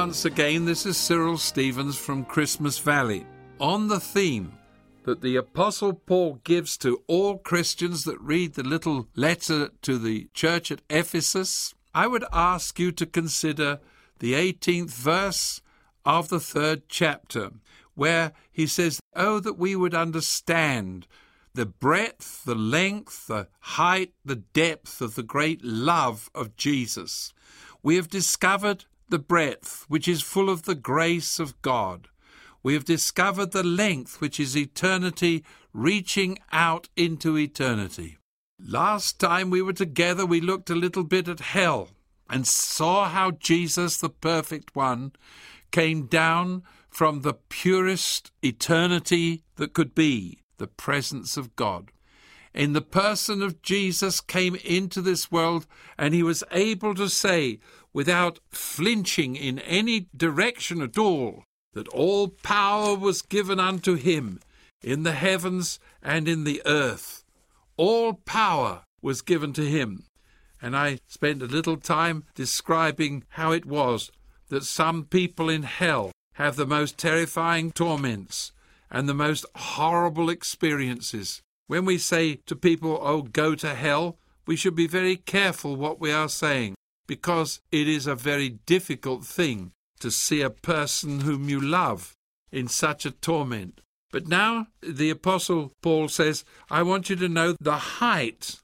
once again. This is Cyril Stevens from Christmas Valley. On the theme that the Apostle Paul gives to all Christians that read the little letter to the church at Ephesus, I would ask you to consider the 18th verse of the 3rd chapter, where he says, "Oh, that we would understand the breadth, the length, the height, the depth of the great love of Jesus. We have discovered the breadth, which is full of the grace of God. We have discovered the length, which is eternity reaching out into eternity." Last time we were together, we looked a little bit at hell and saw how Jesus, the perfect one, came down from the purest eternity that could be, the presence of God. In the person of Jesus came into this world, and he was able to say, without flinching in any direction at all, that all power was given unto him in the heavens and in the earth. All power was given to him. And I spent a little time describing how it was that some people in hell have the most terrifying torments and the most horrible experiences. When we say to people, "Oh, go to hell," we should be very careful what we are saying, because it is a very difficult thing to see a person whom you love in such a torment. But now the Apostle Paul says, I want you to know the height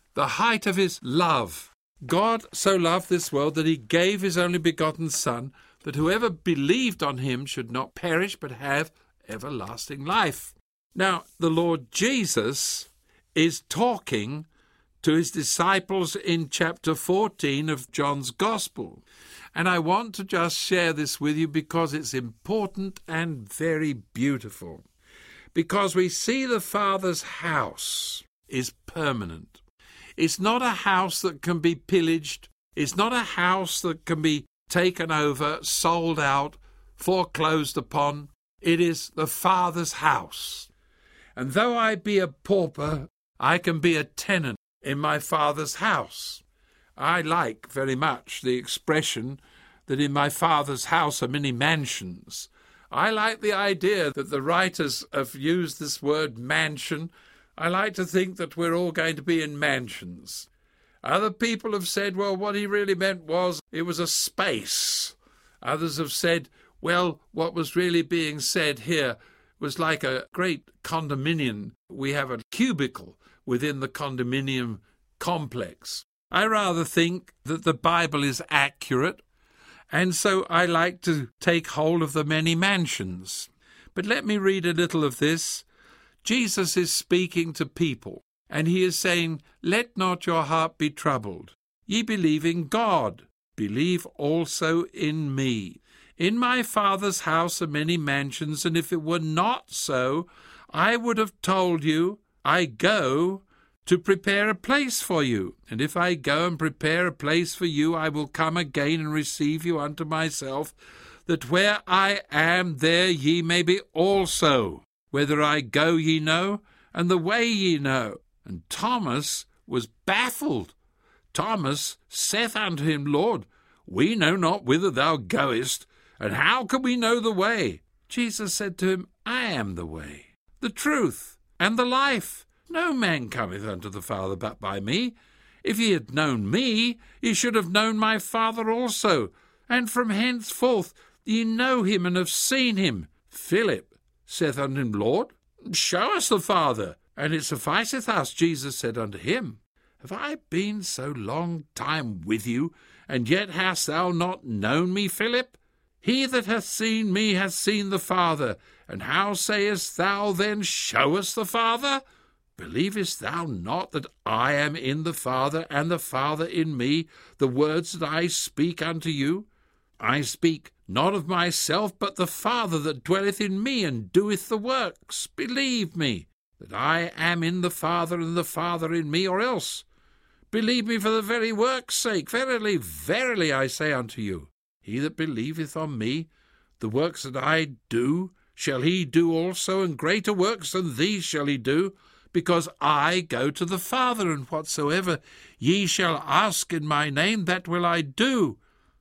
of his love. God so loved this world that he gave his only begotten Son, that whoever believed on him should not perish but have everlasting life. Now, the Lord Jesus is talking to his disciples in chapter 14 of John's Gospel. And I want to just share this with you because it's important and very beautiful. Because we see the Father's house is permanent. It's not a house that can be pillaged. It's not a house that can be taken over, sold out, foreclosed upon. It is the Father's house. And though I be a pauper, I can be a tenant in my Father's house. I like very much the expression that in my Father's house are many mansions. I like the idea that the writers have used this word mansion. I like to think that we're all going to be in mansions. Other people have said, well, what he really meant was it was a space. Others have said, well, what was really being said here was like a great condominium. We have a cubicle within the condominium complex. I rather think that the Bible is accurate, and so I like to take hold of the many mansions. But let me read a little of this. Jesus is speaking to people, and he is saying, "Let not your heart be troubled. Ye believe in God, believe also in me. In my Father's house are many mansions, and if it were not so, I would have told you, I go to prepare a place for you. And if I go and prepare a place for you, I will come again and receive you unto myself, that where I am, there ye may be also. Whither I go ye know, and the way ye know." And Thomas was baffled. Thomas saith unto him, "Lord, we know not whither thou goest, and how can we know the way?" Jesus said to him, "I am the way, the truth, and the life. No man cometh unto the Father but by me. If ye had known me, ye should have known my Father also. And from henceforth ye know him and have seen him." Philip saith unto him, "Lord, show us the Father, and it sufficeth us." Jesus said unto him, "Have I been so long time with you, and yet hast thou not known me, Philip? He that hath seen me hath seen the Father. And how sayest thou then, Show us the Father? Believest thou not that I am in the Father, and the Father in me, the words that I speak unto you? I speak not of myself, but the Father that dwelleth in me, and doeth the works. Believe me, that I am in the Father, and the Father in me, or else believe me for the very work's sake. Verily, verily, I say unto you, he that believeth on me, the works that I do, shall he do also, and greater works than these shall he do, because I go to the Father, and whatsoever ye shall ask in my name, that will I do,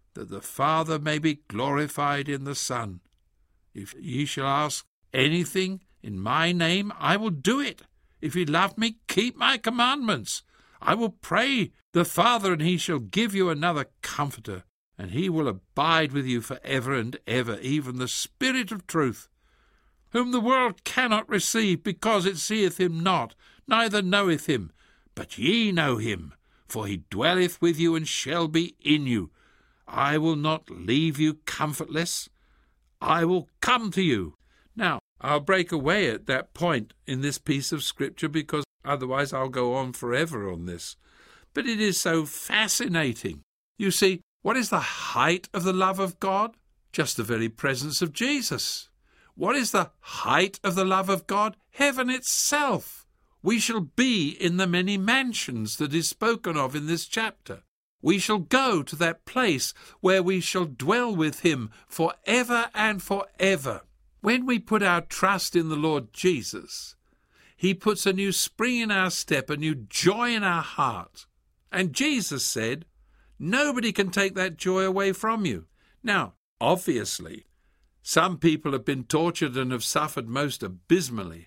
that the Father may be glorified in the Son. If ye shall ask anything in my name, I will do it. If ye love me, keep my commandments. I will pray the Father, and he shall give you another Comforter, and he will abide with you for ever and ever, even the Spirit of truth, whom the world cannot receive, because it seeth him not, neither knoweth him. But ye know him, for he dwelleth with you and shall be in you. I will not leave you comfortless. I will come to you. Now, I'll break away at that point in this piece of Scripture, because otherwise I'll go on forever on this. But it is so fascinating. You see, what is the height of the love of God? Just the very presence of Jesus. What is the height of the love of God? Heaven itself. We shall be in the many mansions that is spoken of in this chapter. We shall go to that place where we shall dwell with him forever and forever. When we put our trust in the Lord Jesus, he puts a new spring in our step, a new joy in our heart. And Jesus said, nobody can take that joy away from you. Now, obviously, some people have been tortured and have suffered most abysmally,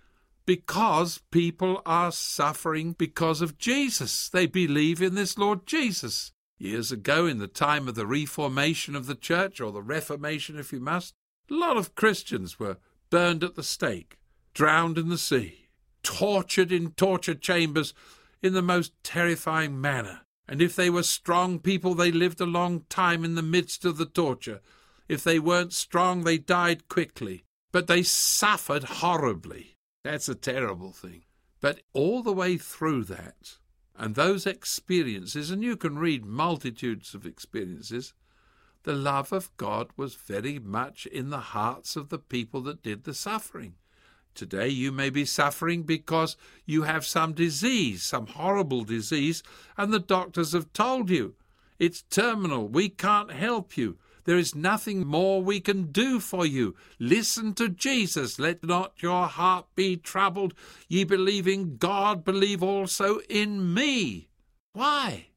because people are suffering because of Jesus. They believe in this Lord Jesus. Years ago, in the time of the Reformation of the Church, or the Reformation if you must, a lot of Christians were burned at the stake, drowned in the sea, tortured in torture chambers in the most terrifying manner. And if they were strong people, they lived a long time in the midst of the torture. If they weren't strong, they died quickly. But they suffered horribly. That's a terrible thing. But all the way through that, and those experiences, and you can read multitudes of experiences, the love of God was very much in the hearts of the people that did the suffering. Today you may be suffering because you have some disease, some horrible disease, and the doctors have told you it's terminal, we can't help you. There is nothing more we can do for you. Listen to Jesus. Let not your heart be troubled. Ye believe in God, believe also in me. Why?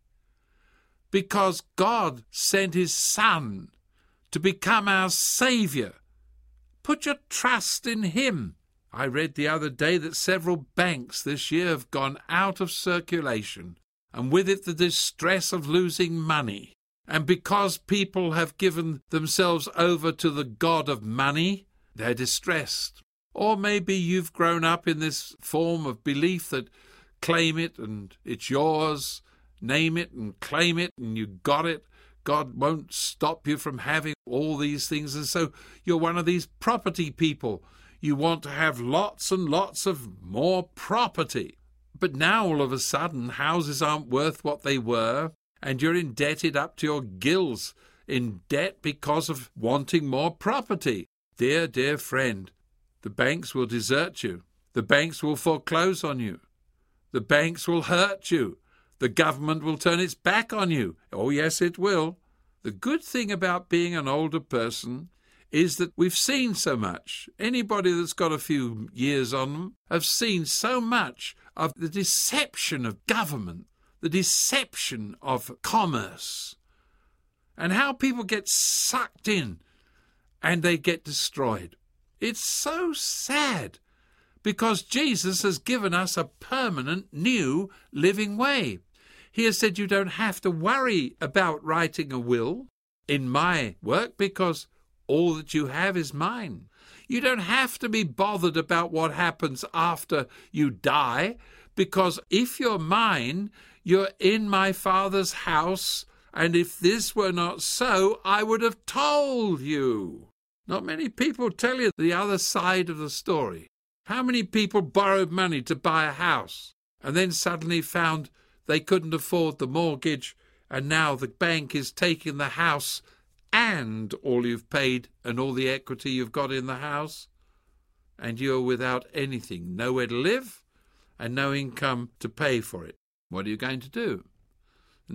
Because God sent his Son to become our Saviour. Put your trust in him. I read the other day that several banks this year have gone out of circulation, and with it the distress of losing money. And because people have given themselves over to the god of money, they're distressed. Or maybe you've grown up in this form of belief that claim it and it's yours, name it and claim it and you got it. God won't stop you from having all these things. And so you're one of these property people. You want to have lots and lots of more property. But now all of a sudden houses aren't worth what they were. And you're indebted up to your gills in debt because of wanting more property. Dear, dear friend, the banks will desert you. The banks will foreclose on you. The banks will hurt you. The government will turn its back on you. Oh, yes, it will. The good thing about being an older person is that we've seen so much. Anybody that's got a few years on them have seen so much of the deception of government, the deception of commerce, and how people get sucked in and they get destroyed. It's so sad because Jesus has given us a permanent new living way. He has said you don't have to worry about writing a will in my work because all that you have is mine. You don't have to be bothered about what happens after you die because if you're mine, you're in my Father's house, and if this were not so, I would have told you. Not many people tell you the other side of the story. How many people borrowed money to buy a house and then suddenly found they couldn't afford the mortgage, and now the bank is taking the house and all you've paid and all the equity you've got in the house, and you're without anything, nowhere to live and no income to pay for it. What are you going to do? In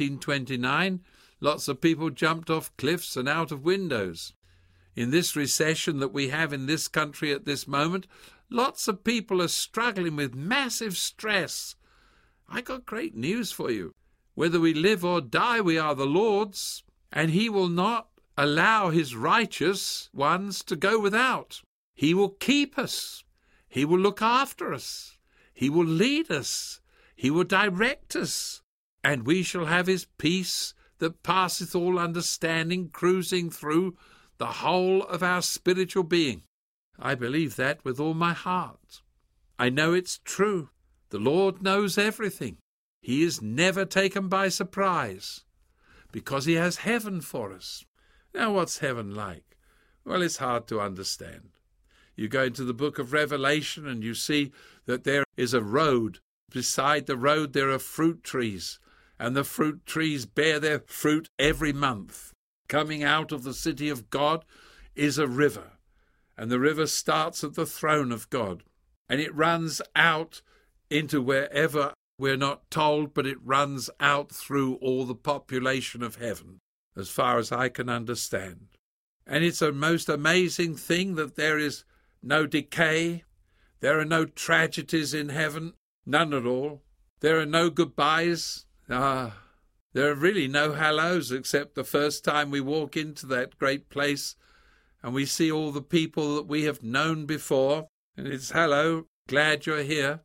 1929, lots of people jumped off cliffs and out of windows. In this recession that we have in this country at this moment, lots of people are struggling with massive stress. I got great news for you. Whether we live or die, we are the Lord's, and he will not allow his righteous ones to go without. He will keep us. He will look after us. He will lead us. He will direct us. And we shall have his peace that passeth all understanding, cruising through the whole of our spiritual being. I believe that with all my heart. I know it's true. The Lord knows everything. He is never taken by surprise, because he has heaven for us. Now, what's heaven like? Well, it's hard to understand. You go into the book of Revelation and you see that there is a road. Beside the road there are fruit trees, and the fruit trees bear their fruit every month. Coming out of the city of God is a river, and the river starts at the throne of God, and it runs out into wherever we're not told, but it runs out through all the population of heaven, as far as I can understand. And it's a most amazing thing that there is no decay, there are no tragedies in heaven, none at all. There are no goodbyes. There are really no hellos, except the first time we walk into that great place and we see all the people that we have known before, and it's hello, glad you're here.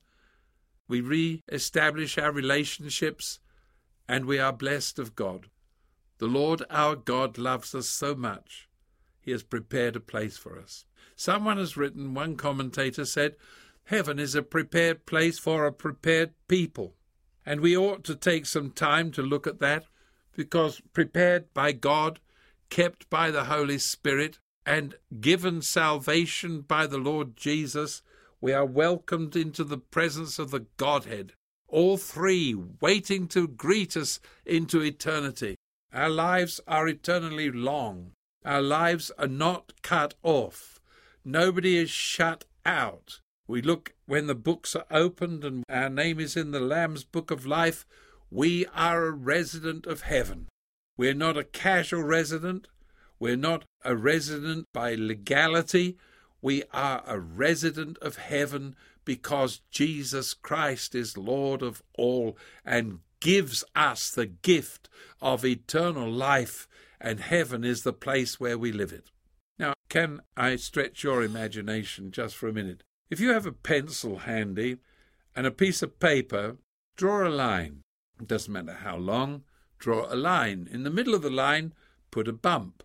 We re-establish our relationships, and we are blessed of God. The Lord our God loves us so much. He has prepared a place for us. Someone has written, one commentator said, heaven is a prepared place for a prepared people. And we ought to take some time to look at that, because prepared by God, kept by the Holy Spirit, and given salvation by the Lord Jesus, we are welcomed into the presence of the Godhead, all three waiting to greet us into eternity. Our lives are eternally long. Our lives are not cut off. Nobody is shut out. We look when the books are opened and our name is in the Lamb's Book of Life. We are a resident of heaven. We're not a casual resident. We're not a resident by legality. We are a resident of heaven because Jesus Christ is Lord of all and gives us the gift of eternal life, and heaven is the place where we live it. Now, can I stretch your imagination just for a minute? If you have a pencil handy and a piece of paper, draw a line. It doesn't matter how long, draw a line. In the middle of the line, put a bump,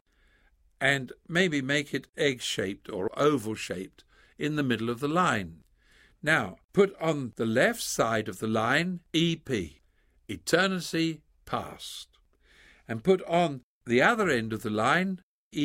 and maybe make it egg-shaped or oval-shaped in the middle of the line. Now, put on the left side of the line EP, Eternity Past, and put on the other end of the line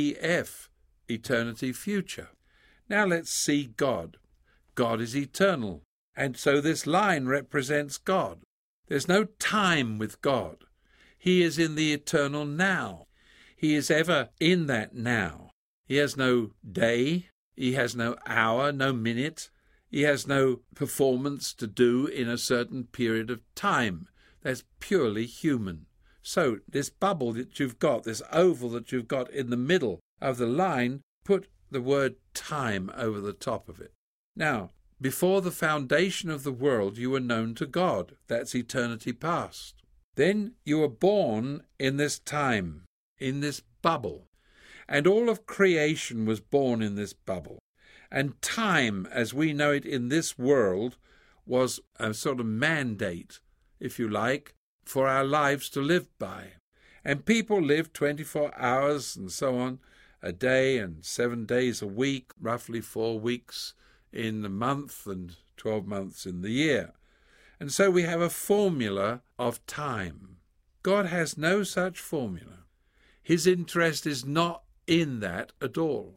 EF, Eternity Future. Now let's see God. God is eternal, and so this line represents God. There's no time with God. He is in the eternal now. He is ever in that now. He has no day, he has no hour, no minute. He has no performance to do in a certain period of time. That's purely human. So this bubble that you've got, this oval that you've got in the middle of the line, put the word time over the top of it. Now, before the foundation of the world, you were known to God. That's eternity past. Then you were born in this time, in this bubble. And all of creation was born in this bubble. And time, as we know it in this world, was a sort of mandate, if you like, for our lives to live by. And people lived 24 hours and so on a day and 7 days a week, roughly 4 weeks in the month and 12 months in the year. And so we have a formula of time. God has no such formula. His interest is not in that at all.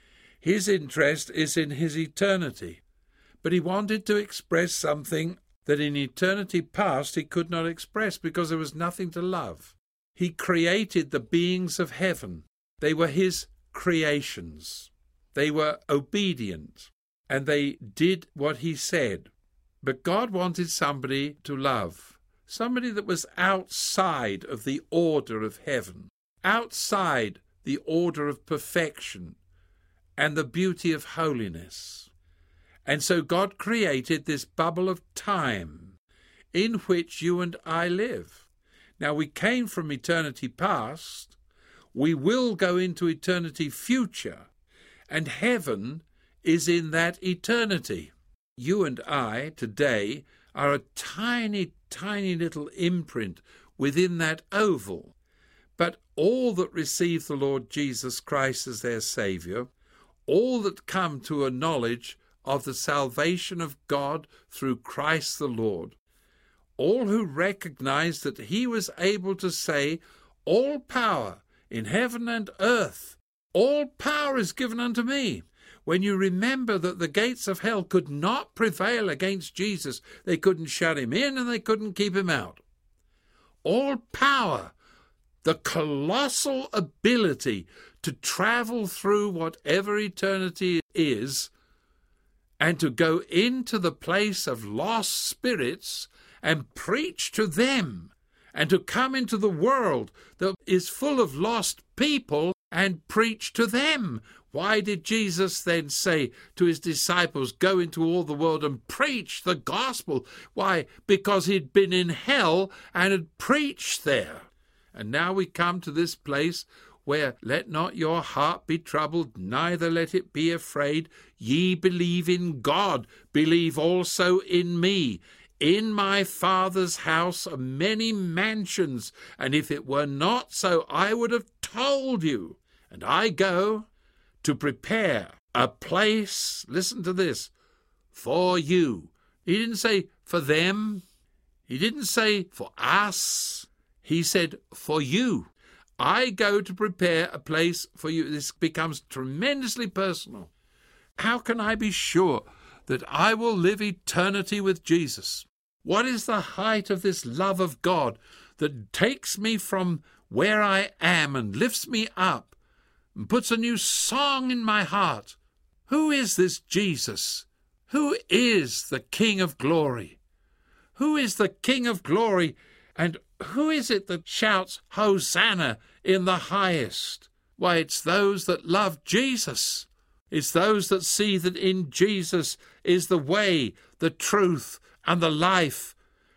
His interest is in his eternity. But he wanted to express something that in eternity past he could not express because there was nothing to love. He created the beings of heaven. They were his creations. They were obedient, and they did what he said. But God wanted somebody to love, somebody that was outside of the order of heaven, outside the order of perfection and the beauty of holiness. And so God created this bubble of time in which you and I live. Now, we came from eternity past. We will go into eternity future, and heaven is in that eternity. You and I today are a tiny, tiny little imprint within that oval. But all that receive the Lord Jesus Christ as their Saviour, all that come to a knowledge of the salvation of God through Christ the Lord, all who recognize that he was able to say, all power in heaven and earth, all power is given unto me. When you remember that the gates of hell could not prevail against Jesus, they couldn't shut him in and they couldn't keep him out. All power, the colossal ability to travel through whatever eternity is and to go into the place of lost spirits and preach to them, and to come into the world that is full of lost people and preach to them. Why did Jesus then say to his disciples, go into all the world and preach the gospel? Why? Because he'd been in hell and had preached there. And now we come to this place where let not your heart be troubled, neither let it be afraid. Ye believe in God, believe also in me. In my Father's house are many mansions, and if it were not so, I would have told you. And I go to prepare a place, listen to this, for you. He didn't say for them. He didn't say for us. He said for you. I go to prepare a place for you. This becomes tremendously personal. How can I be sure that I will live eternity with Jesus? What is the height of this love of God that takes me from where I am and lifts me up and puts a new song in my heart? Who is this Jesus? Who is the King of glory? Who is the King of glory? And who is it that shouts, Hosanna in the highest? Why, it's those that love Jesus. It's those that see that in Jesus is the way, the truth, and the life.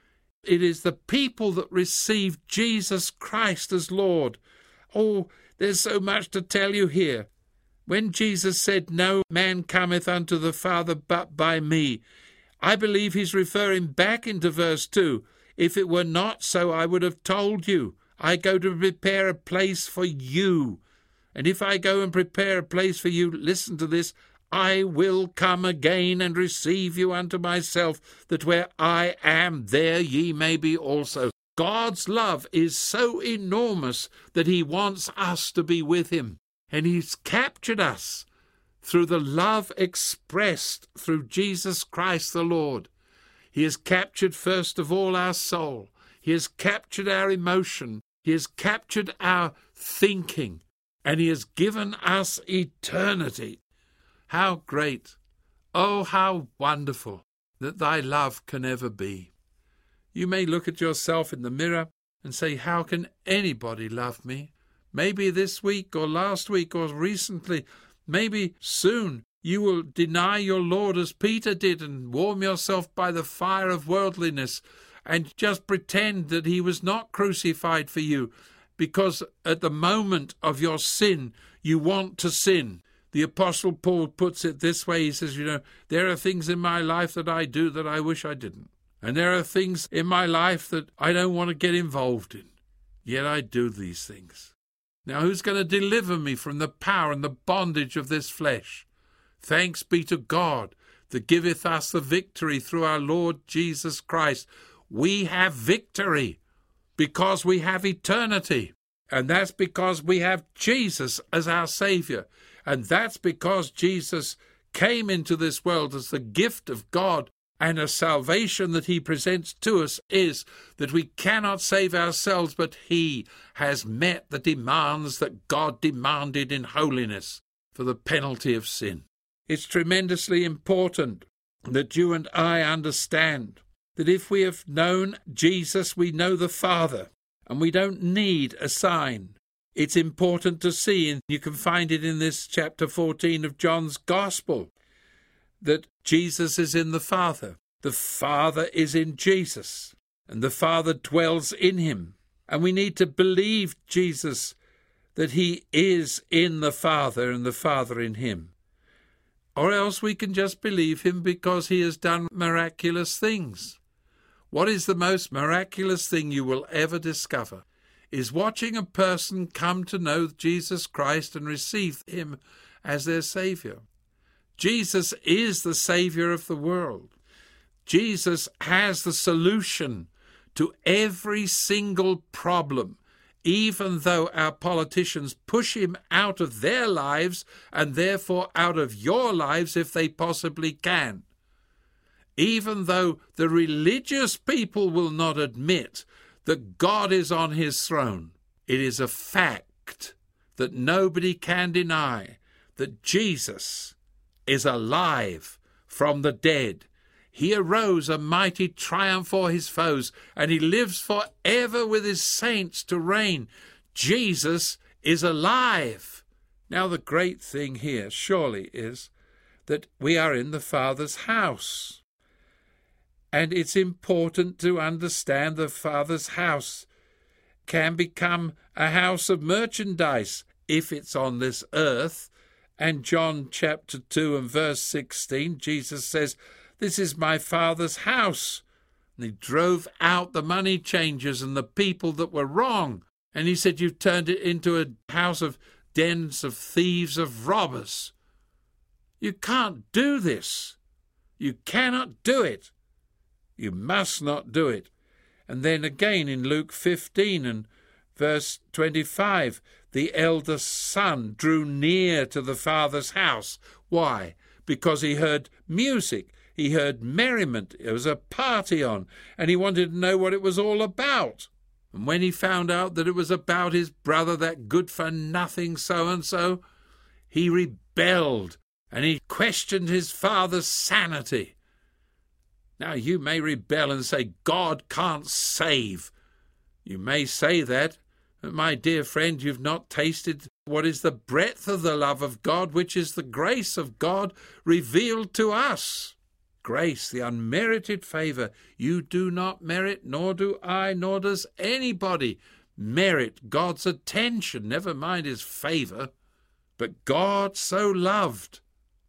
It is the people that receive Jesus Christ as Lord. Oh, there's so much to tell you here. When Jesus said, no man cometh unto the Father but by me, I believe he's referring back into verse 2. If it were not so, I would have told you. I go to prepare a place for you. And if I go and prepare a place for you, listen to this, I will come again and receive you unto myself, that where I am, there ye may be also. God's love is so enormous that he wants us to be with him. And he's captured us through the love expressed through Jesus Christ the Lord. He has captured first of all our soul. He has captured our emotion. He has captured our thinking. And he has given us eternity. How great, oh, how wonderful that thy love can ever be. You may look at yourself in the mirror and say, how can anybody love me? Maybe this week or last week or recently, maybe soon, you will deny your Lord as Peter did and warm yourself by the fire of worldliness and just pretend that he was not crucified for you because at the moment of your sin, you want to sin. The Apostle Paul puts it this way. He says, there are things in my life that I do that I wish I didn't. And there are things in my life that I don't want to get involved in. Yet I do these things. Now who's going to deliver me from the power and the bondage of this flesh? Thanks be to God that giveth us the victory through our Lord Jesus Christ. We have victory because we have eternity. And that's because we have Jesus as our Saviour. And that's because Jesus came into this world as the gift of God, and a salvation that he presents to us is that we cannot save ourselves, but he has met the demands that God demanded in holiness for the penalty of sin. It's tremendously important that you and I understand that if we have known Jesus, we know the Father, and we don't need a sign. It's important to see, and you can find it in this chapter 14 of John's Gospel, that Jesus is in the Father. The Father is in Jesus, and the Father dwells in him. And we need to believe Jesus, that he is in the Father and the Father in him. Or else we can just believe him because he has done miraculous things. What is the most miraculous thing you will ever discover? Is watching a person come to know Jesus Christ and receive him as their Saviour. Jesus is the Saviour of the world. Jesus has the solution to every single problem, even though our politicians push him out of their lives and therefore out of your lives if they possibly can. Even though the religious people will not admit that God is on his throne, it is a fact that nobody can deny that Jesus is alive from the dead. He arose a mighty triumph for his foes, and he lives forever with his saints to reign. Jesus is alive. Now the great thing here surely is that we are in the Father's house. And it's important to understand the Father's house can become a house of merchandise if it's on this earth. And John chapter 2 and verse 16, Jesus says, "This is my Father's house." And he drove out the money changers and the people that were wrong. And he said, "You've turned it into a house of dens of thieves, of robbers." You can't do this. You cannot do it. You must not do it. And then again in Luke 15 and verse 25, the eldest son drew near to the Father's house. Why? Because he heard music. He heard merriment. There was a party on, and he wanted to know what it was all about. And when he found out that it was about his brother, that good-for-nothing so-and-so, he rebelled, and he questioned his father's sanity. Now, you may rebel and say, God can't save. You may say that, but my dear friend, you've not tasted what is the breadth of the love of God, which is the grace of God revealed to us. Grace, the unmerited favour. You do not merit, nor do I, nor does anybody merit God's attention, never mind his favour. But God so loved.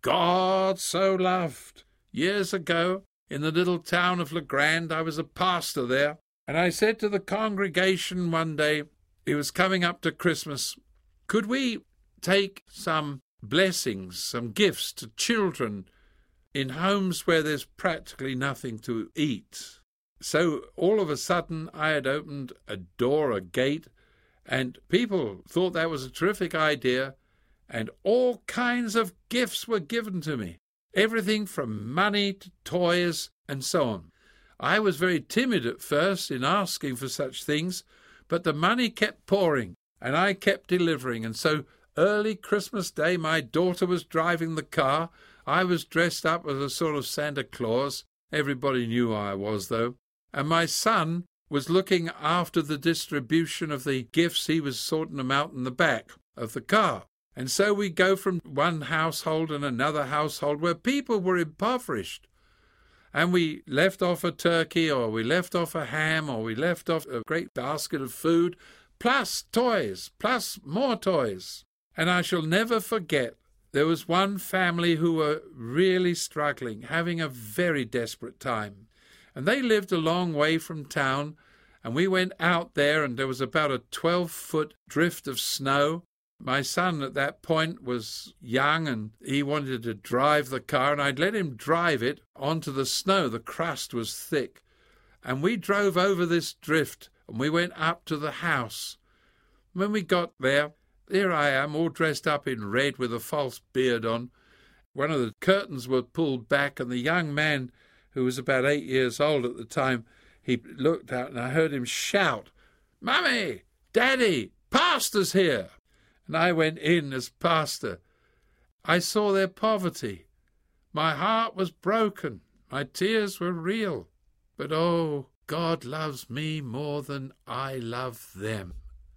Years ago, in the little town of Legrand, I was a pastor there, and I said to the congregation one day, it was coming up to Christmas, could we take some blessings, some gifts to children in homes where there's practically nothing to eat? So all of a sudden I had opened a door, a gate, and people thought that was a terrific idea, and all kinds of gifts were given to me. Everything from money to toys and so on. I was very timid at first in asking for such things, but the money kept pouring and I kept delivering. And so early Christmas Day, my daughter was driving the car. I was dressed up as a sort of Santa Claus. Everybody knew I was, though. And my son was looking after the distribution of the gifts. He was sorting them out in the back of the car. And so we go from one household and another household where people were impoverished. And we left off a turkey, or we left off a ham, or we left off a great basket of food, plus toys, plus more toys. And I shall never forget, there was one family who were really struggling, having a very desperate time. And they lived a long way from town, and we went out there, and there was about a 12-foot drift of snow. My son at that point was young and he wanted to drive the car, and I'd let him drive it onto the snow. The crust was thick. And we drove over this drift and we went up to the house. When we got there, here I am all dressed up in red with a false beard on. One of the curtains were pulled back, and the young man, who was about 8 years old at the time, he looked out and I heard him shout, "Mummy, Daddy, Pastor's here!" And I went in as pastor. I saw their poverty. My heart was broken. My tears were real. But oh, God loves me more than I love them.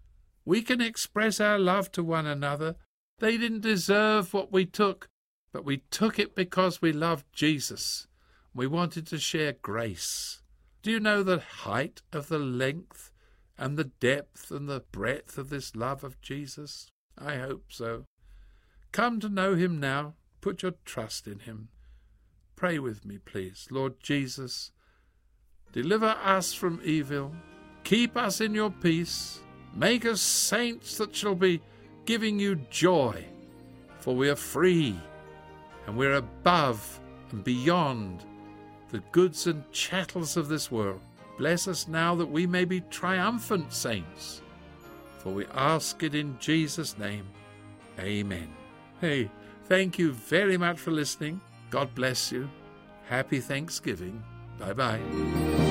We can express our love to one another. They didn't deserve what we took, but we took it because we loved Jesus. We wanted to share grace. Do you know the height of the length and the depth and the breadth of this love of Jesus? I hope so. Come to know him now. Put your trust in him. Pray with me, please. Lord Jesus, deliver us from evil. Keep us in your peace. Make us saints that shall be giving you joy, for we are free, and we're above and beyond the goods and chattels of this world. Bless us now that we may be triumphant saints, for we ask it in Jesus' name. Amen. Hey, thank you very much for listening. God bless you. Happy Thanksgiving. Bye-bye.